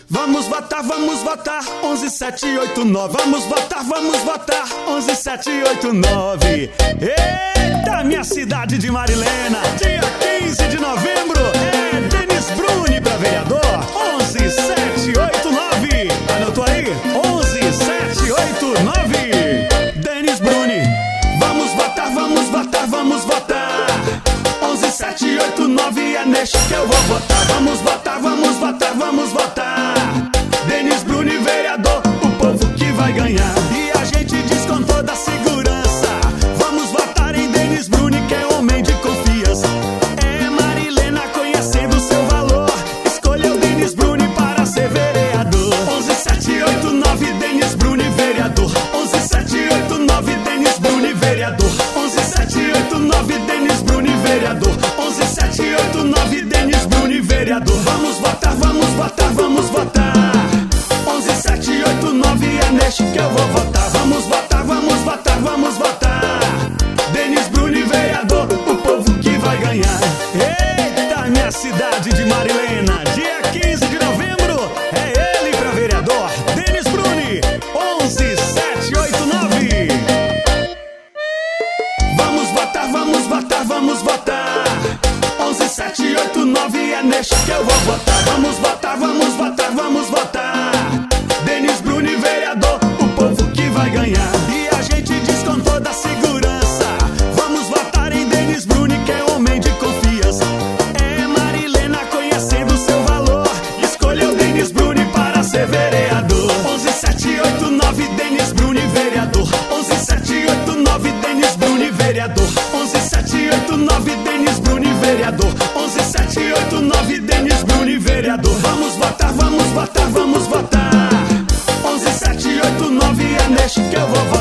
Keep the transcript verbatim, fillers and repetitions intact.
Vamos votar, vamos votar, onze sete oito nove. Vamos votar, vamos votar, onze sete oito nove. Eita, minha cidade de Marilena, dia quinze de novembro, é Denis Bruni pra vereador, onze sete oito nove. Anotou aí? onze sete oito nove. Denis Bruni, vamos votar, vamos votar, vamos votar. onze sete oito nove é neste que eu vou votar. Vamos votar, vamos votar, vamos votar. Denis Bruni, vereador, o povo que vai ganhar. E a gente diz com toda a segurança: vamos votar em Denis Bruni, que é homem de confiança. É Marilena conhecendo seu valor, escolheu Denis Bruni para ser vereador. onze sete oito nove, Denis Bruni, vereador. onze sete oito nove, Denis Bruni, vereador. onze sete oito nove, Denis Bruni, vereador. onze sete oito nove, Denis Bruni, vereador. Vamos votar, vamos votar, vamos votar. onze sete oito nove é neste que eu vou votar. Vamos votar, vamos votar, vamos votar. Denis Bruni, vereador, o povo que vai ganhar. Eita, minha cidade de Marilena, dia quinze de novembro, é ele pra vereador, Denis Bruni, onze sete oito nove. Vamos votar, vamos votar, vamos votar. onze sete oito nove é neste que eu vou votar. Vamos votar, vamos votar, vamos votar. Denis Bruni, vereador, o povo que vai ganhar. E a gente diz com toda a segurança: vamos votar em Denis Bruni, que é homem de confiança. É Marilena conhecendo seu valor, escolheu Denis Bruni para ser vereador. onze sete oito nove, Denis Bruni, vereador. onze sete oito nove, Denis Bruni, vereador. onze sete oito nove, Denis Bruni, vereador. onze sete oito nove, Denis Bruni, vereador. Vamos votar, vamos votar, vamos votar. onze sete oito nove é neste que eu vou votar.